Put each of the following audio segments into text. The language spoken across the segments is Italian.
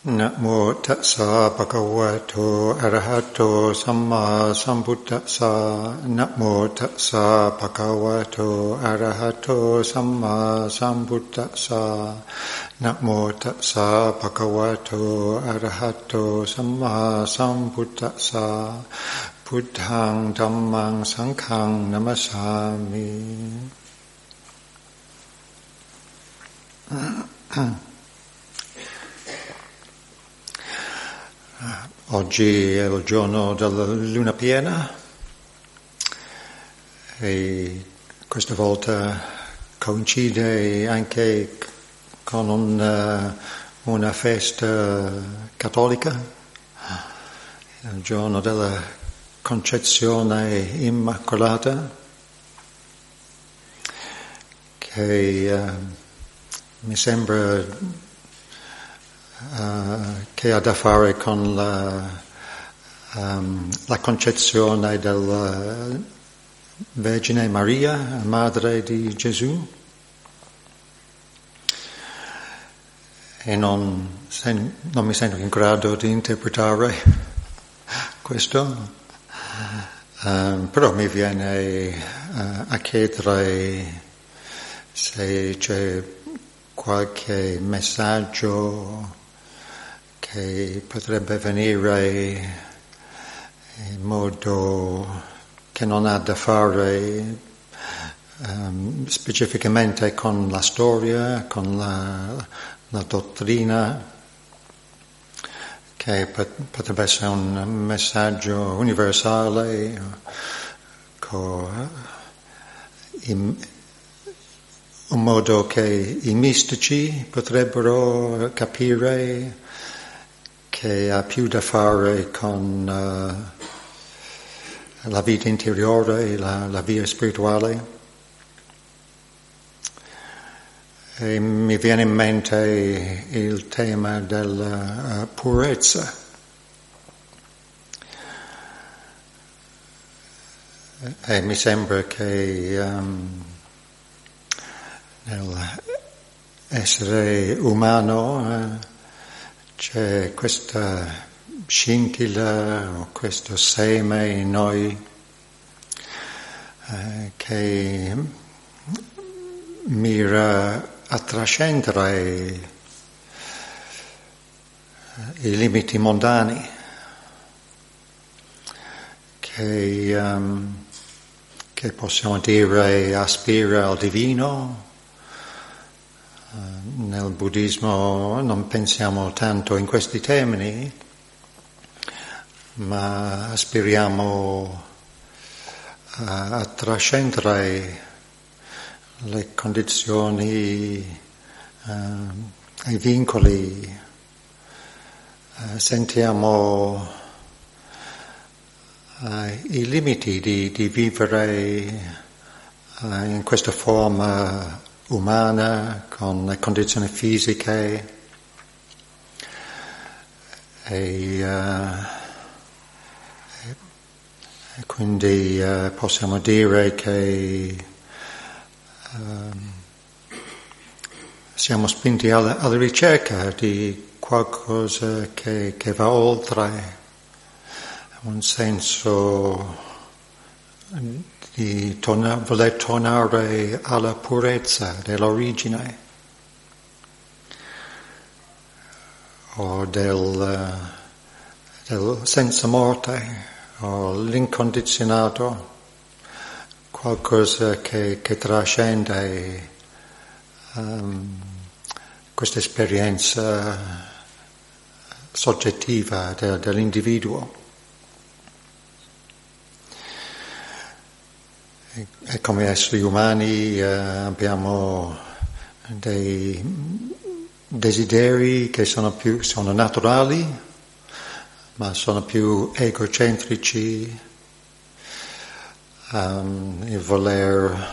Namo tassa bhagavato arahato samma sambuddhassa. Namo tassa bhagavato arahato samma sambuddhassa. Namo tassa bhagavato arahato samma sambuddhassa. Buddhaṃ Dhammāṃ Saṅghāṃ Namasami. Oggi è il giorno della luna piena e questa volta coincide anche con una festa cattolica, il giorno della Concezione Immacolata, che mi sembra che ha da fare con la concezione della Vergine Maria, madre di Gesù, e non mi sento in grado di interpretare questo, però mi viene a chiedere se c'è qualche messaggio che potrebbe venire in modo che non ha da fare specificamente con la storia, con la dottrina, che potrebbe essere un messaggio universale, un modo che i mistici potrebbero capire, che ha più da fare con la vita interiore, la via spirituale. E mi viene in mente il tema della purezza. E mi sembra che nell'essere umano c'è questa scintilla o questo seme in noi che mira a trascendere i limiti mondani, che possiamo dire aspira al divino. Nel buddismo non pensiamo tanto in questi termini, ma aspiriamo a trascendere le condizioni, i vincoli. Sentiamo i limiti di vivere in questa forma umana, con le condizioni fisiche, e quindi possiamo dire che siamo spinti alla ricerca di qualcosa che va oltre, un senso di voler tornare alla purezza dell'origine, o del senza morte, o l'incondizionato, qualcosa che trascende questa esperienza soggettiva dell'individuo. E come esseri umani abbiamo dei desideri che sono naturali, ma sono più egocentrici, il voler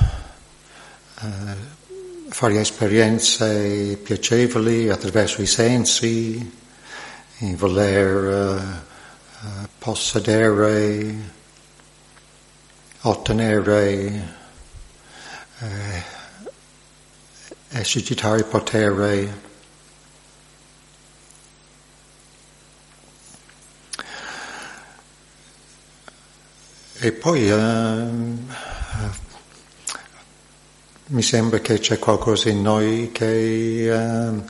fare esperienze piacevoli attraverso i sensi, il voler possedere, ottenere, esercitare potere. E poi mi sembra che c'è qualcosa in noi che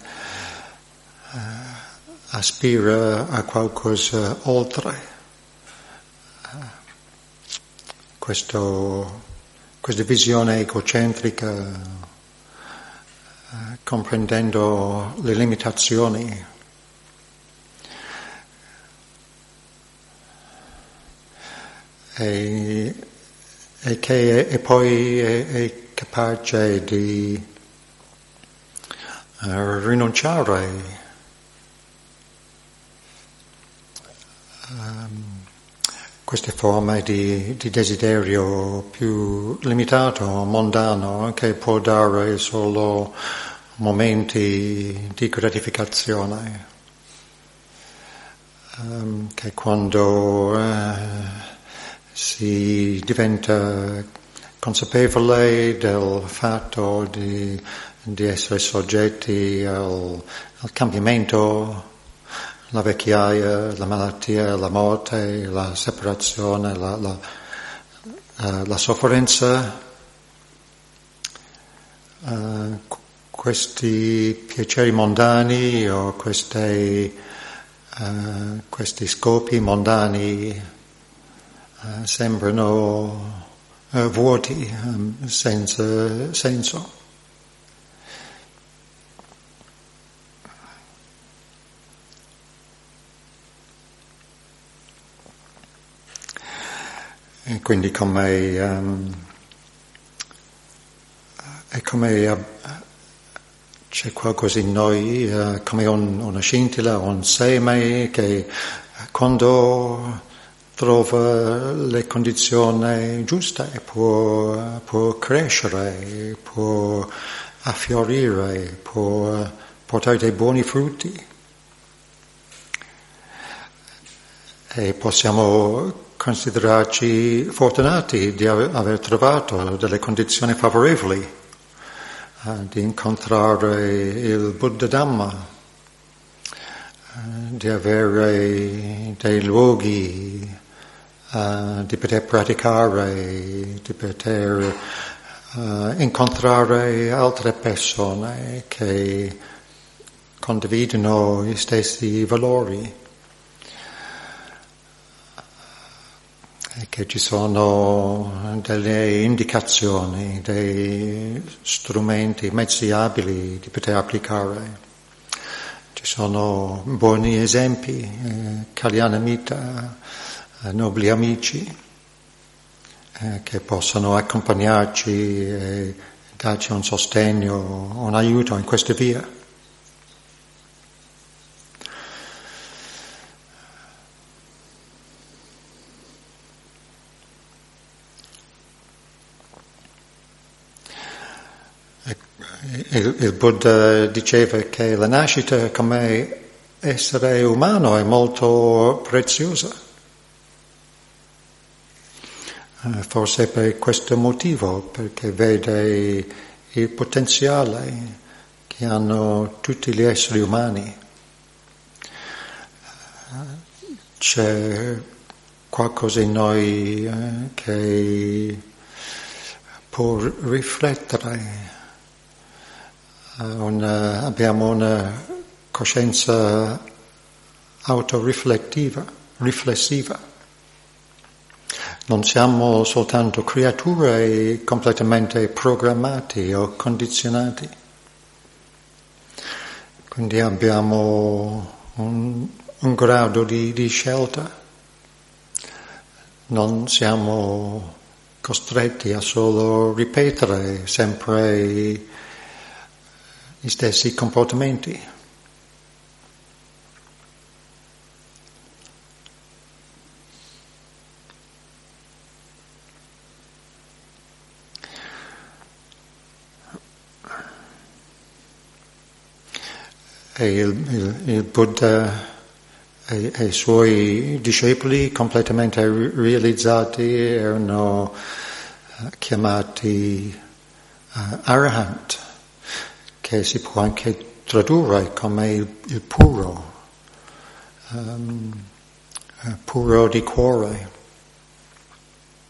aspira a qualcosa oltre questa visione egocentrica, comprendendo le limitazioni. E poi è capace di rinunciare a queste forme di desiderio più limitato, mondano, che può dare solo momenti di gratificazione, che quando si diventa consapevole del fatto di essere soggetti al cambiamento, la vecchiaia, la malattia, la morte, la separazione, la sofferenza, questi piaceri mondani o questi scopi mondani sembrano vuoti, senza senso. E quindi è come c'è qualcosa in noi, come una scintilla, un seme che quando trova le condizioni giuste può crescere, può affiorire, può portare dei buoni frutti. E possiamo considerarci fortunati di aver trovato delle condizioni favorevoli, di incontrare il Buddha Dhamma, di avere dei luoghi, di poter praticare, di poter incontrare altre persone che condividono gli stessi valori. E che ci sono delle indicazioni, dei strumenti, mezzi abili di poter applicare. Ci sono buoni esempi, Kalyanamita, nobili amici, che possono accompagnarci e darci un sostegno, un aiuto in questa via. Il Buddha diceva che la nascita come essere umano è molto preziosa. Forse per questo motivo, perché vede il potenziale che hanno tutti gli esseri umani. C'è qualcosa in noi che può riflettere. Abbiamo una coscienza autoriflettiva, riflessiva. Non siamo soltanto creature completamente programmati o condizionati. Quindi abbiamo un grado di scelta. Non siamo costretti a solo ripetere sempre gli stessi comportamenti. E il Buddha e i suoi discepoli completamente realizzati erano chiamati arahant, che si può anche tradurre come il puro, puro di cuore.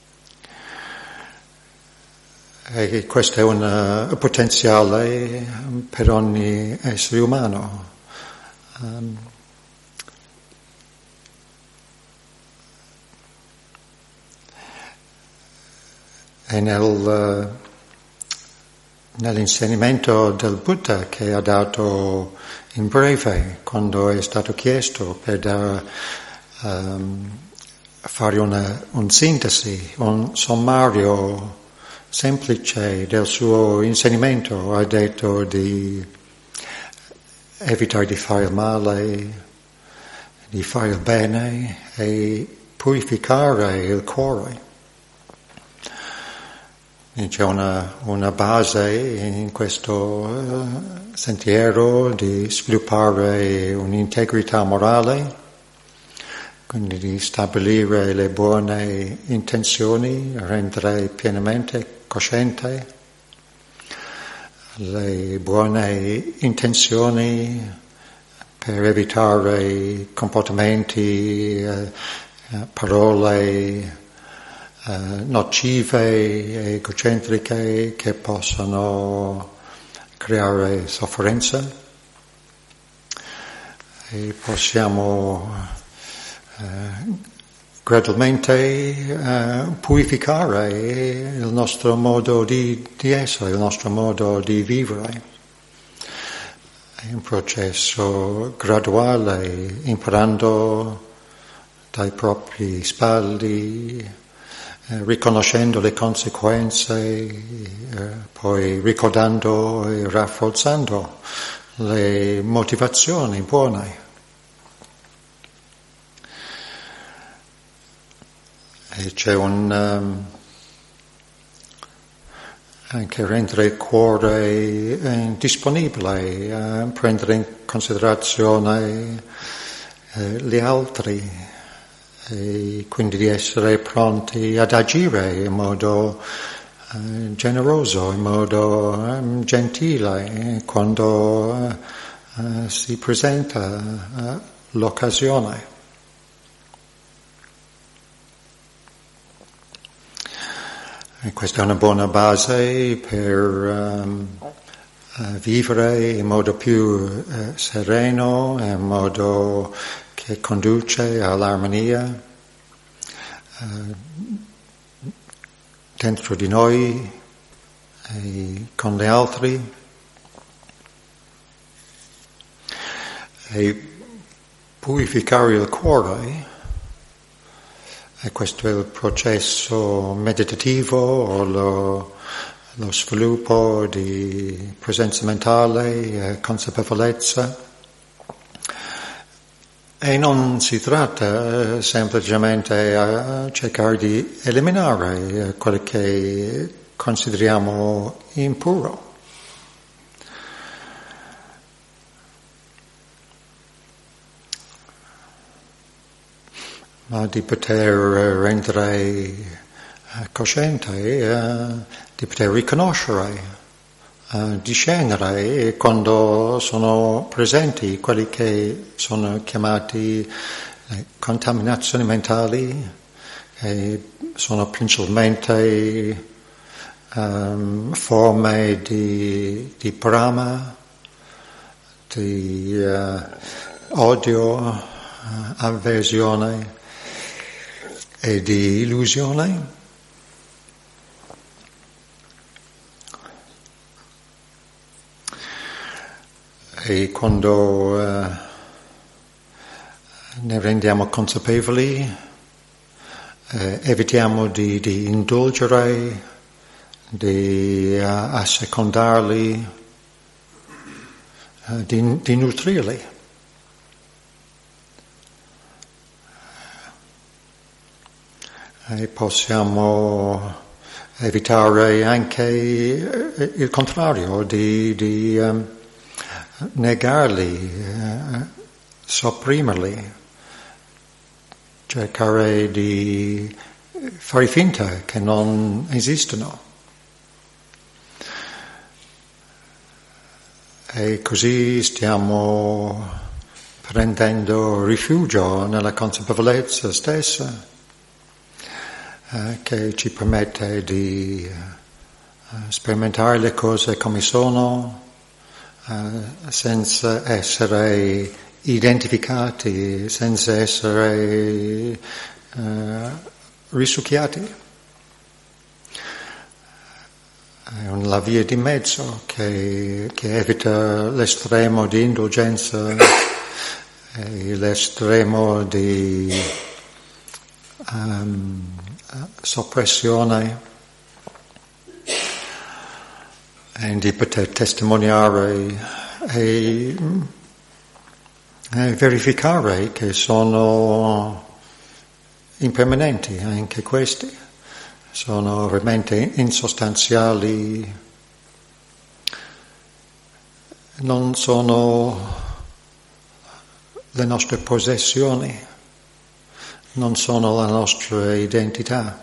E questo è un potenziale per ogni essere umano. E nell'insegnamento del Buddha che ha dato in breve, quando è stato chiesto per fare un sintesi, un sommario semplice del suo insegnamento, ha detto di evitare di fare il male, di fare il bene e purificare il cuore. E c'è una base in questo sentiero di sviluppare un'integrità morale, quindi di stabilire le buone intenzioni, rendere pienamente cosciente le buone intenzioni per evitare comportamenti, parole nocive, egocentriche che possono creare sofferenza, e possiamo gradualmente purificare il nostro modo di essere, il nostro modo di vivere. È un processo graduale, imparando dai propri sbagli, riconoscendo le conseguenze, poi ricordando e rafforzando le motivazioni buone. E c'è anche rendere il cuore disponibile, prendere in considerazione gli altri, e quindi di essere pronti ad agire in modo generoso, in modo gentile quando si presenta l'occasione. E questa è una buona base per vivere in modo più sereno, in modo che conduce all'armonia dentro di noi e con gli altri. E purificare il cuore, e questo è il processo meditativo o lo sviluppo di presenza mentale, consapevolezza. E non si tratta semplicemente a cercare di eliminare quello che consideriamo impuro. Ma di poter rendere cosciente, di poter riconoscere, discernere quando sono presenti quelli che sono chiamati contaminazioni mentali, che sono principalmente forme di brama, di odio, avversione e di illusione. E quando ne rendiamo consapevoli, evitiamo di indulgere, di assecondarli, di nutrirli. E possiamo evitare anche il contrario, di negarli, sopprimerli, cercare di fare finta che non esistono. E così stiamo prendendo rifugio nella consapevolezza stessa, che ci permette di sperimentare le cose come sono, senza essere identificati, senza essere risucchiati. È una via di mezzo che evita l'estremo di indulgenza e l'estremo di soppressione, e di poter testimoniare e verificare che sono impermanenti anche questi. Sono veramente insostanziali, non sono le nostre possessioni, non sono la nostra identità.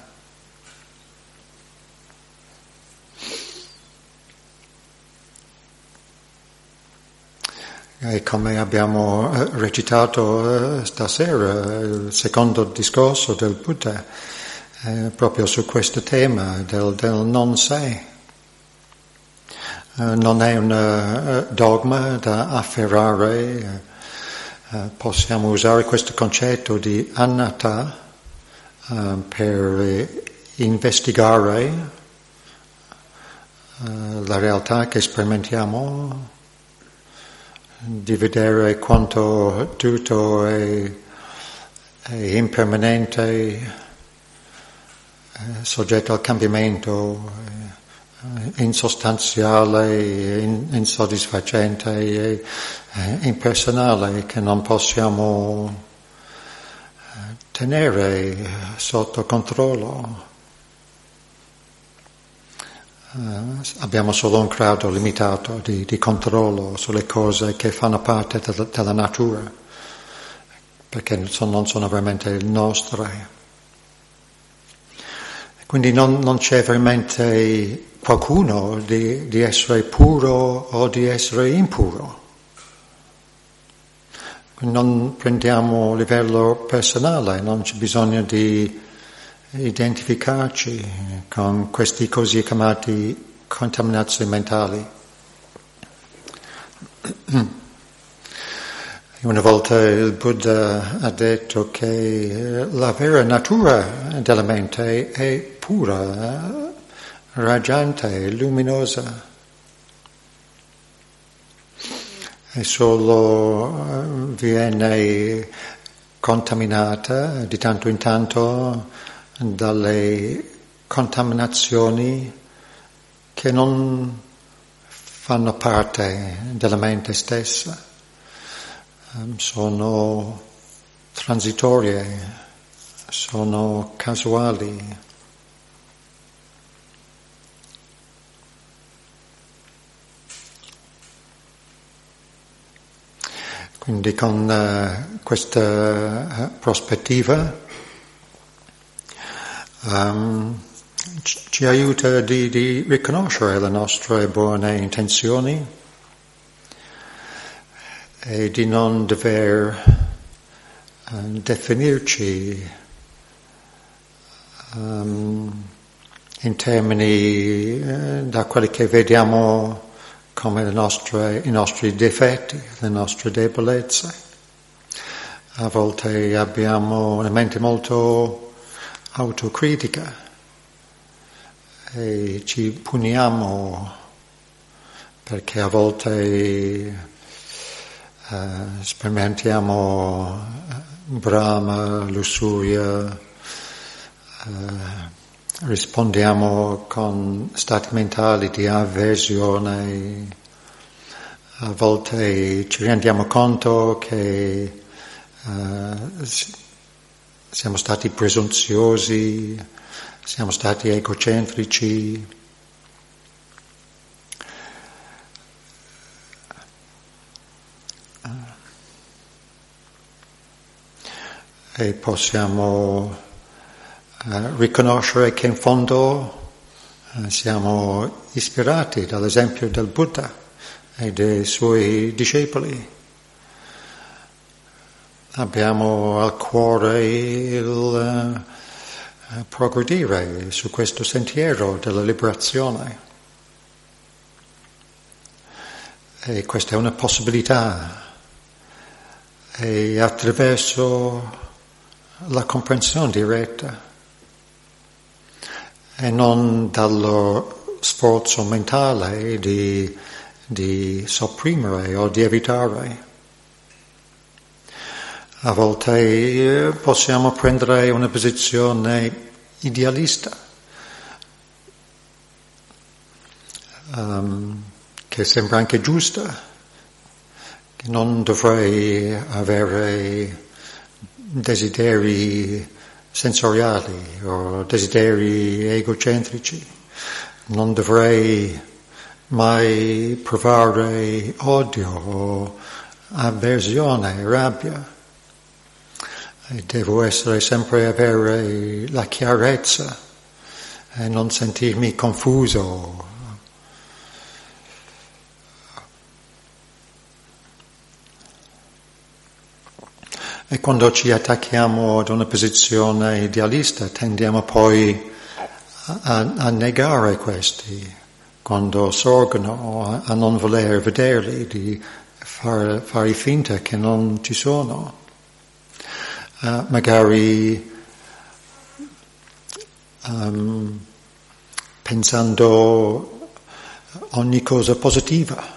E come abbiamo recitato stasera, il secondo discorso del Buddha, proprio su questo tema del non sé. Non è un dogma da afferrare, possiamo usare questo concetto di anatta per investigare la realtà che sperimentiamo, di vedere quanto tutto è impermanente, soggetto al cambiamento, insostanziale, insoddisfacente e impersonale, che non possiamo tenere sotto controllo. Abbiamo solo un grado limitato di controllo sulle cose che fanno parte della natura, perché non sono veramente nostre. Quindi non c'è veramente qualcuno di essere puro o di essere impuro. Non prendiamo a livello personale, non c'è bisogno di identificarci con questi così chiamati contaminazioni mentali. Una volta il Buddha ha detto che la vera natura della mente è pura, raggiante, luminosa. E solo viene contaminata di tanto in tanto dalle contaminazioni che non fanno parte della mente stessa. Sono transitorie, sono casuali. Quindi con questa prospettiva ci aiuta di riconoscere le nostre buone intenzioni e di non dover definirci in termini da quelli che vediamo come i nostri difetti, le nostre debolezze. A volte abbiamo una mente molto autocritica e ci puniamo perché a volte sperimentiamo brama, lussuria, rispondiamo con stati mentali di avversione, a volte ci rendiamo conto che siamo stati presunziosi, siamo stati egocentrici. E possiamo riconoscere che in fondo siamo ispirati dall'esempio del Buddha e dei suoi discepoli. Abbiamo al cuore il progredire su questo sentiero della liberazione. E questa è una possibilità. E attraverso la comprensione diretta e non dallo sforzo mentale di sopprimere o di evitare. A volte possiamo prendere una posizione idealista, che sembra anche giusta, che non dovrei avere desideri sensoriali o desideri egocentrici, non dovrei mai provare odio o avversione, rabbia. E devo sempre avere la chiarezza e non sentirmi confuso. E quando ci attacchiamo ad una posizione idealista tendiamo poi a negare questi, quando sorgono, a non voler vederli, di fare finta che non ci sono. Magari pensando ogni cosa positiva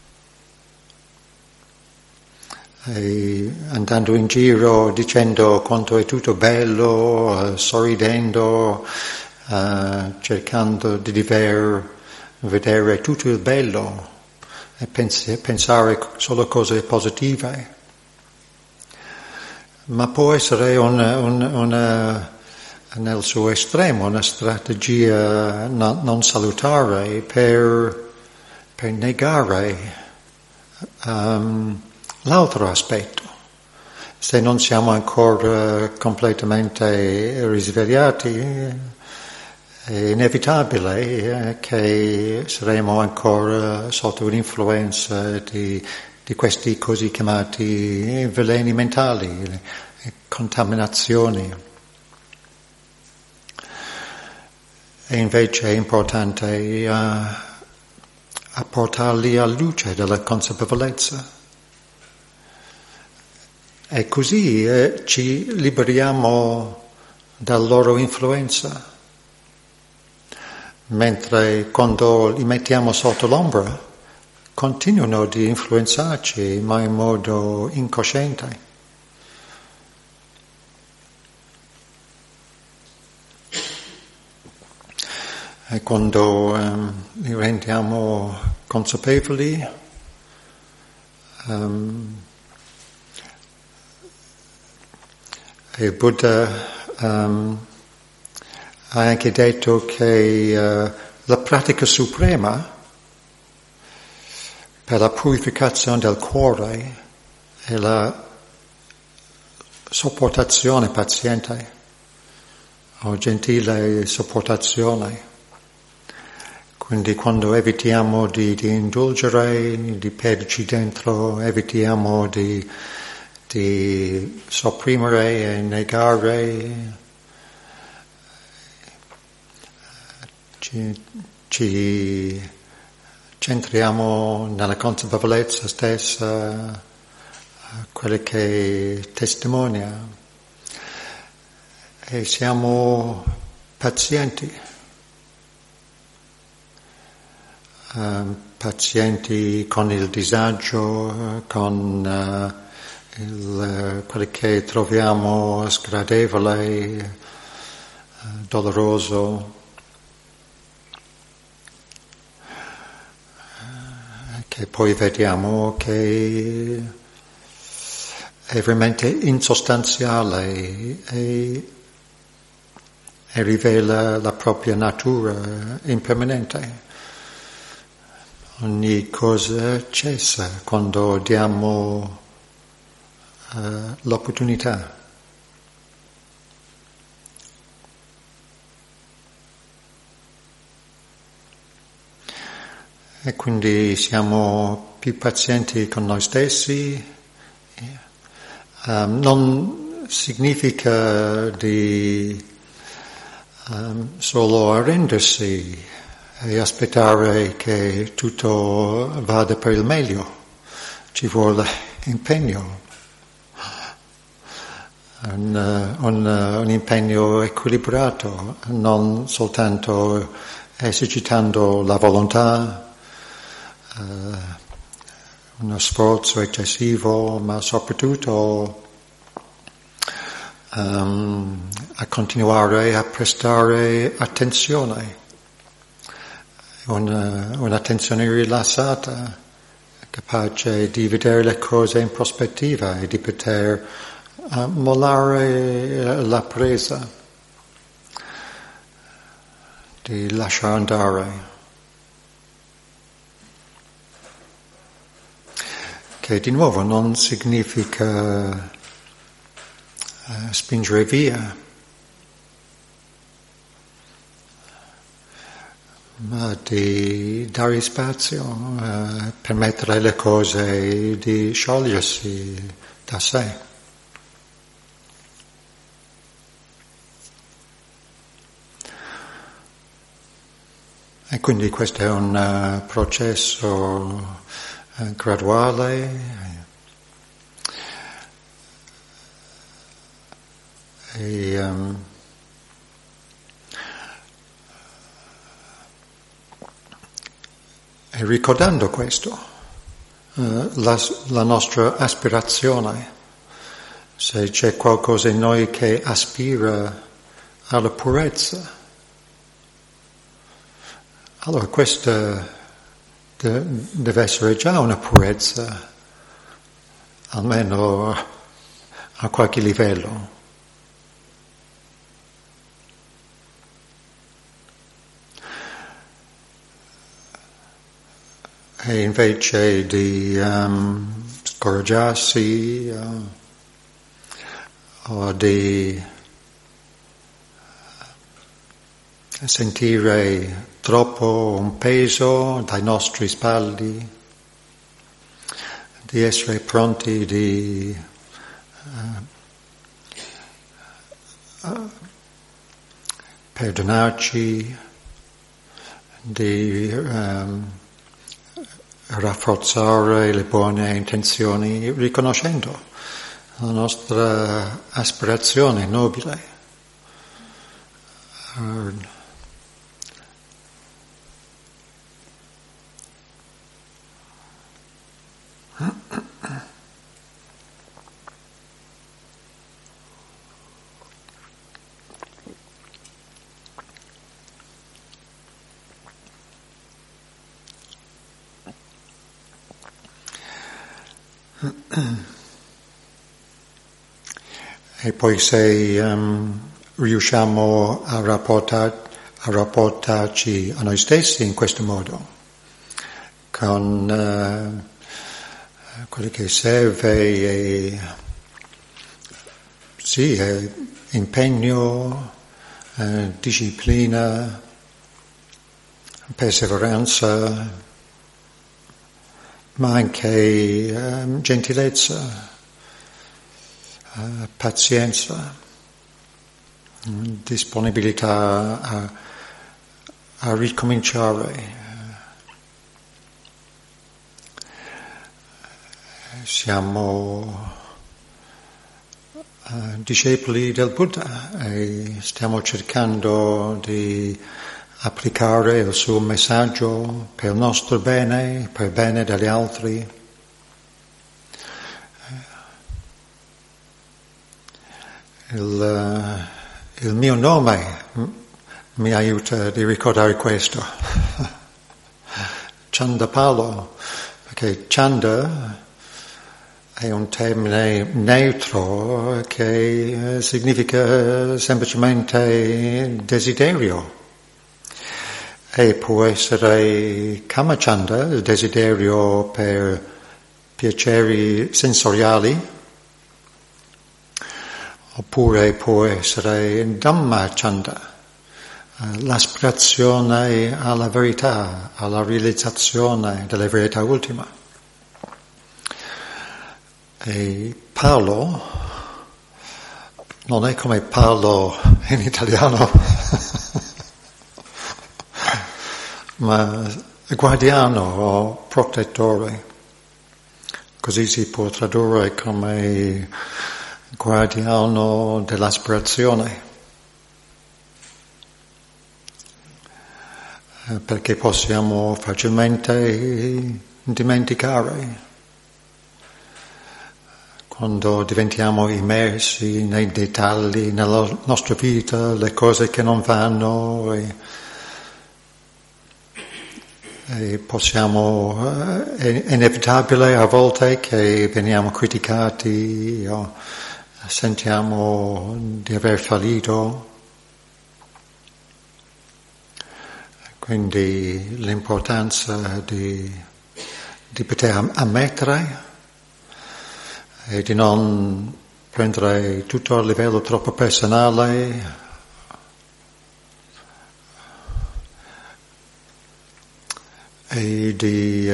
e andando in giro dicendo quanto è tutto bello, sorridendo, cercando di vedere tutto il bello e pensare solo cose positive. Ma può essere nel suo estremo una strategia non salutare per negare l'altro aspetto. Se non siamo ancora completamente risvegliati, è inevitabile che saremo ancora sotto l'influenza di questi così chiamati veleni mentali, contaminazioni. E invece è importante portarli alla luce della consapevolezza. E così ci liberiamo dalla loro influenza. Mentre quando li mettiamo sotto l'ombra, continuano di influenzarci, ma in modo incosciente. E quando li rendiamo consapevoli, il Buddha ha anche detto che la pratica suprema per la purificazione del cuore e la sopportazione paziente o gentile sopportazione. Quindi quando evitiamo di indulgere, di perderci dentro, evitiamo di sopprimere e negare, ci centriamo nella consapevolezza stessa, quella che testimonia, e siamo pazienti. Pazienti con il disagio, con quello che troviamo sgradevole, doloroso, che poi vediamo che è veramente insostanziale e rivela la propria natura impermanente. Ogni cosa cessa quando diamo l'opportunità. E quindi siamo più pazienti con noi stessi. Non significa di solo arrendersi e aspettare che tutto vada per il meglio. Ci vuole impegno, un impegno equilibrato, non soltanto esercitando la volontà, uno sforzo eccessivo, ma soprattutto a continuare a prestare attenzione, un'attenzione rilassata, capace di vedere le cose in prospettiva e di poter mollare la presa, di lasciare andare, che di nuovo non significa spingere via, ma di dare spazio, permettere alle cose di sciogliersi da sé. E quindi questo è un processo graduale e ricordando questo, la nostra aspirazione, se c'è qualcosa in noi che aspira alla purezza, allora questa deve essere già una purezza, almeno a qualche livello. E invece di scoraggiarsi o di sentire troppo un peso dai nostri spalli, di essere pronti di perdonarci, di rafforzare le buone intenzioni, riconoscendo la nostra aspirazione nobile. E poi se riusciamo a rapportarci a noi stessi in questo modo, con quello che serve e sì, impegno, disciplina, perseveranza, ma anche gentilezza, pazienza, disponibilità a ricominciare. Siamo discepoli del Buddha e stiamo cercando di applicare il suo messaggio per il nostro bene, per il bene degli altri. Il mio nome mi aiuta a ricordare questo. Chandapalo, perché Chanda è un termine neutro che significa semplicemente desiderio. E può essere Kamachanda, il desiderio per piaceri sensoriali, oppure può essere Dhammachanda, l'aspirazione alla verità, alla realizzazione della verità ultima. E Paolo non è come parlo in italiano, ma guardiano o protettore. Così si può tradurre come guardiano dell'aspirazione, perché possiamo facilmente dimenticare quando diventiamo immersi nei dettagli nella nostra vita, le cose che non vanno e possiamo, è inevitabile a volte che veniamo criticati o sentiamo di aver fallito. Quindi l'importanza di poter ammettere e di non prendere tutto a livello troppo personale, e di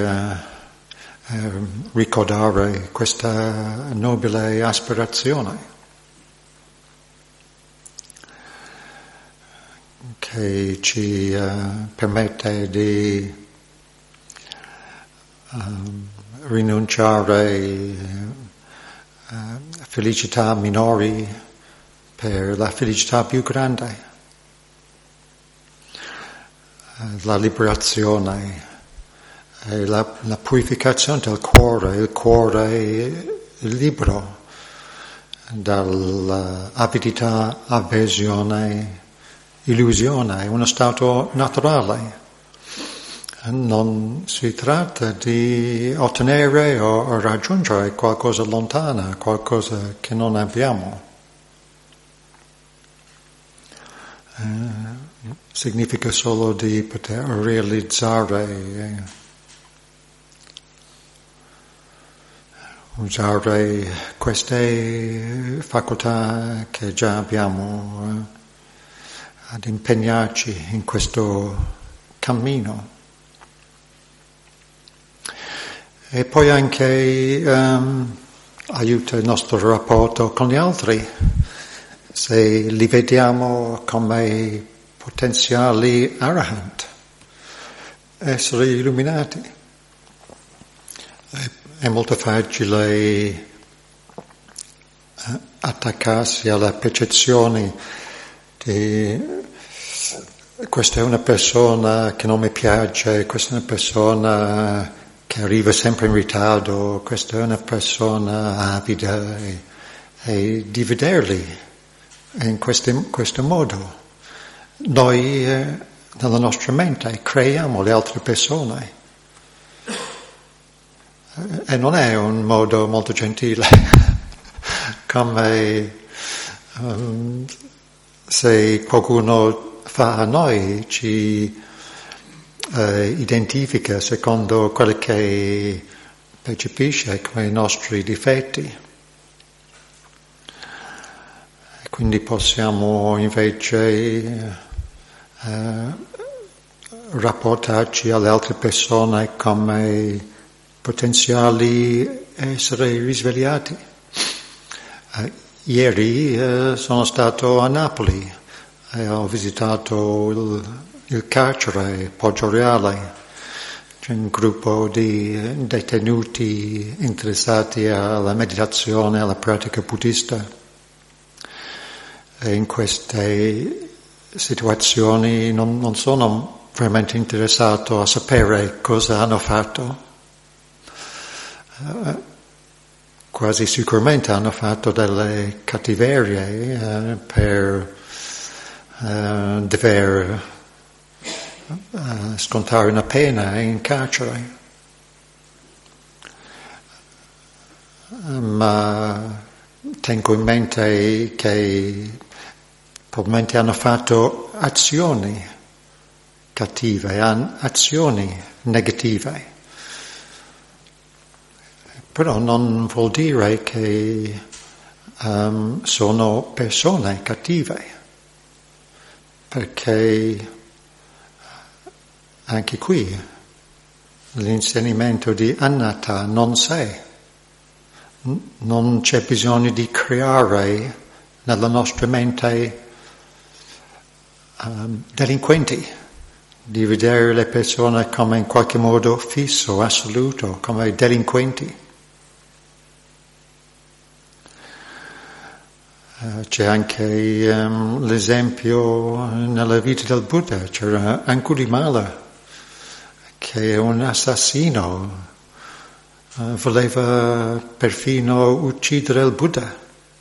ricordare questa nobile aspirazione che ci permette di rinunciare a felicità minori per la felicità più grande, la liberazione e la purificazione del cuore, il cuore libero dall'avidità, avversione, illusione, è uno stato naturale. Non si tratta di ottenere o raggiungere qualcosa lontano, qualcosa che non abbiamo. Significa solo di poter realizzare, usare queste facoltà che già abbiamo ad impegnarci in questo cammino. E poi anche aiuta il nostro rapporto con gli altri, se li vediamo come potenziali arahant, essere illuminati. È molto facile attaccarsi alla percezione di questa è una persona che non mi piace, questa è una persona che arriva sempre in ritardo, questa è una persona avida, e di vederli in questo modo. Noi nella nostra mente creiamo le altre persone e non è un modo molto gentile, come se qualcuno fa a noi, ci identifica secondo quello che percepisce come i nostri difetti. E quindi possiamo invece rapportarci alle altre persone come potenziali esseri risvegliati. Ieri sono stato a Napoli e ho visitato il carcere Poggio Reale. C'è un gruppo di detenuti interessati alla meditazione, alla pratica buddista. E in queste situazioni non sono veramente interessato a sapere cosa hanno fatto. Quasi sicuramente hanno fatto delle cattiverie per dover scontare una pena in carcere, ma tengo in mente che probabilmente hanno fatto azioni cattive, azioni negative, però non vuol dire che sono persone cattive, perché anche qui l'insegnamento di Anatta non sé, non c'è bisogno di creare nella nostra mente delinquenti, di vedere le persone come in qualche modo fisso, assoluto, come delinquenti. C'è anche l'esempio nella vita del Buddha, c'era Angulimala, che è un assassino, voleva perfino uccidere il Buddha.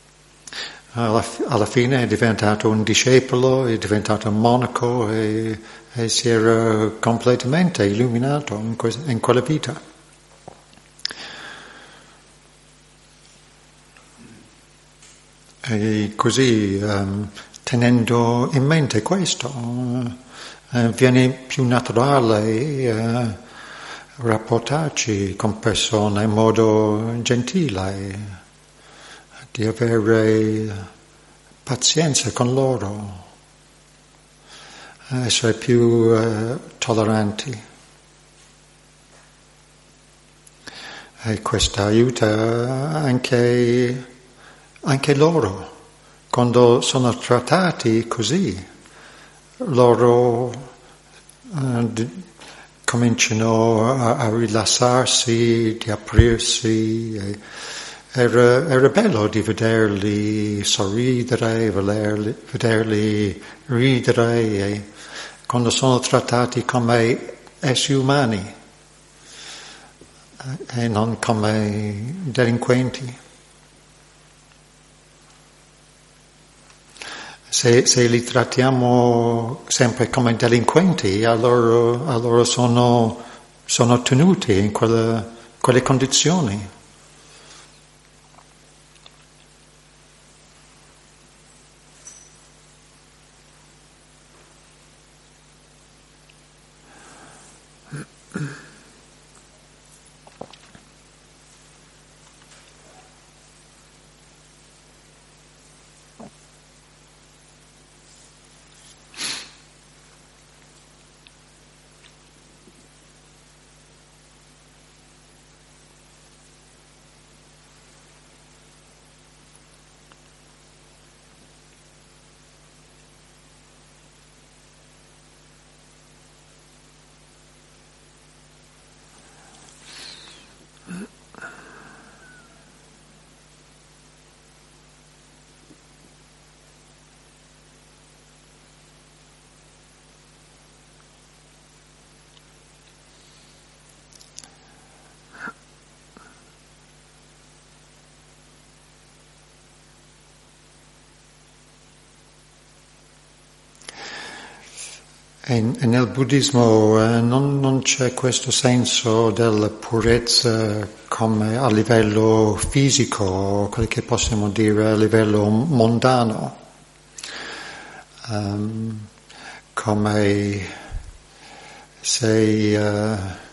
Alla fine è diventato un discepolo, è diventato un monaco e si era completamente illuminato in quella vita. E così, tenendo in mente questo, viene più naturale rapportarci con persone in modo gentile, di avere pazienza con loro, essere più tolleranti. E questo aiuta anche loro, quando sono trattati così, loro cominciano a rilassarsi, di aprirsi. Era bello di vederli sorridere, vederli ridere, e quando sono trattati come esseri umani e non come delinquenti. Se li trattiamo sempre come delinquenti, allora sono tenuti in quelle condizioni. E nel buddismo non c'è questo senso della purezza come a livello fisico, quello che possiamo dire a livello mondano, come se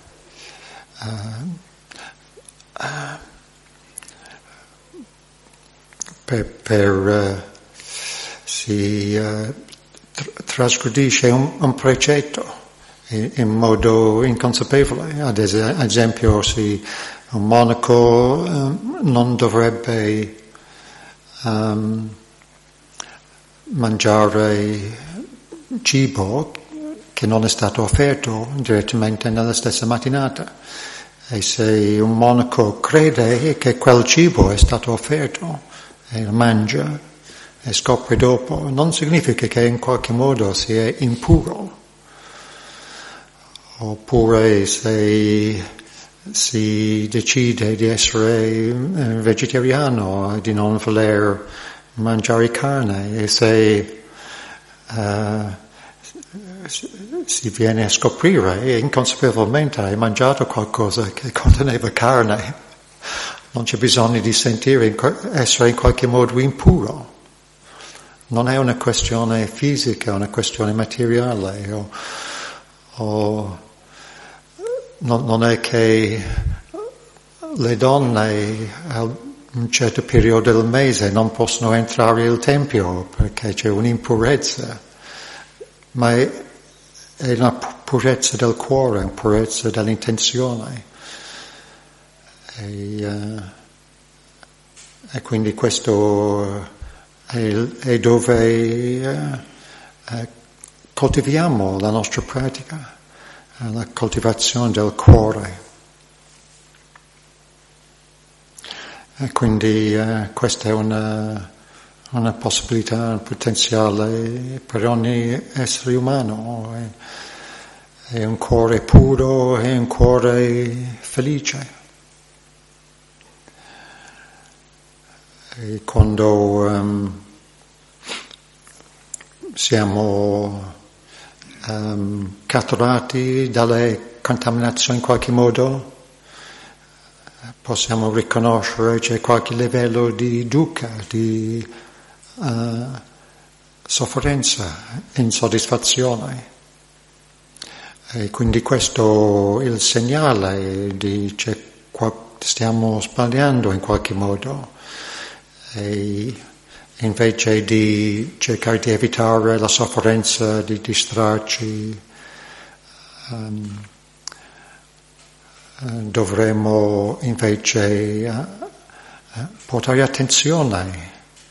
si trasgredisce un precetto in modo inconsapevole. Ad esempio, un monaco non dovrebbe mangiare cibo che non è stato offerto direttamente nella stessa mattinata. E se un monaco crede che quel cibo è stato offerto e lo mangia e scopre dopo, non significa che in qualche modo si è impuro. Oppure se si decide di essere vegetariano e di non voler mangiare carne, e se si viene a scoprire e inconsapevolmente hai mangiato qualcosa che conteneva carne, non c'è bisogno di sentire essere in qualche modo impuro. Non è una questione fisica, è una questione materiale, non è che le donne a un certo periodo del mese non possono entrare al tempio perché c'è un'impurezza, ma è una purezza del cuore, una purezza dell'intenzione. E quindi questo è dove coltiviamo la nostra pratica, la coltivazione del cuore. E quindi questa è una possibilità, un potenziale per ogni essere umano. È un cuore puro, è un cuore felice. E quando siamo catturati dalle contaminazioni in qualche modo, possiamo riconoscere c'è qualche livello di dukkha, di sofferenza, insoddisfazione. E quindi questo è il segnale di stiamo sbagliando in qualche modo. E invece di cercare di evitare la sofferenza, di distrarci, dovremmo invece portare attenzione,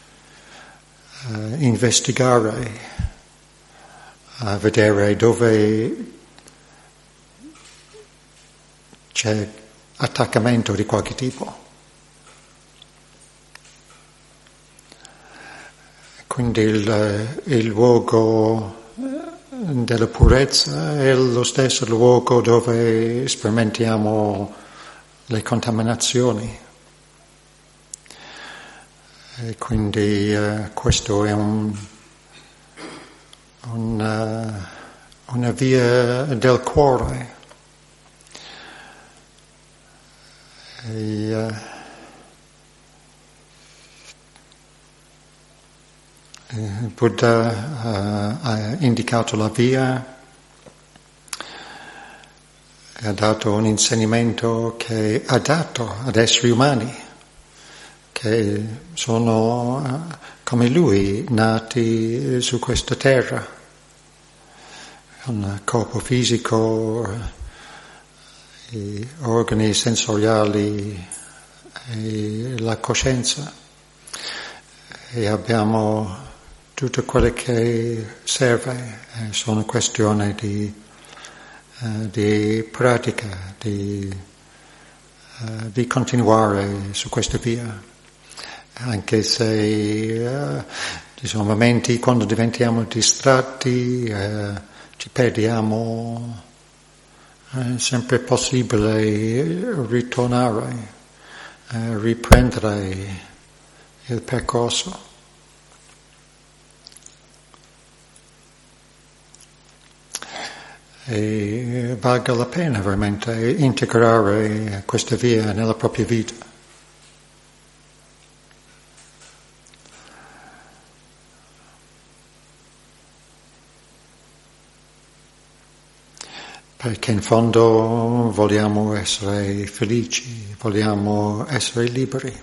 investigare, vedere dove c'è attaccamento di qualche tipo. Quindi il luogo della purezza è lo stesso luogo dove sperimentiamo le contaminazioni. E quindi questo è una via del cuore. Il Buddha ha indicato la via, ha dato un insegnamento che è adatto ad esseri umani, che sono come lui, nati su questa terra, con un corpo fisico, gli organi sensoriali e la coscienza, e abbiamo tutto quello che serve, sono questioni di pratica, di continuare su questa via, anche se ci sono momenti quando diventiamo distratti, ci perdiamo, è sempre possibile ritornare, riprendere il percorso. E valga la pena veramente integrare questa via nella propria vita. Perché in fondo vogliamo essere felici, vogliamo essere liberi.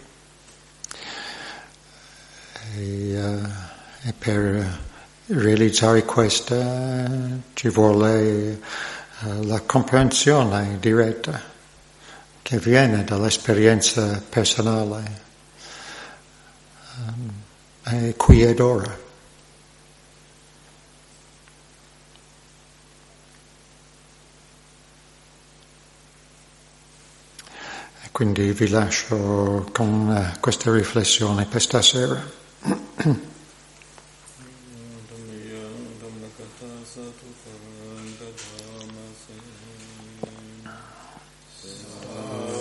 E per realizzare questa ci vuole la comprensione diretta che viene dall'esperienza personale, è qui ed ora. E quindi vi lascio con questa riflessione per stasera. Sa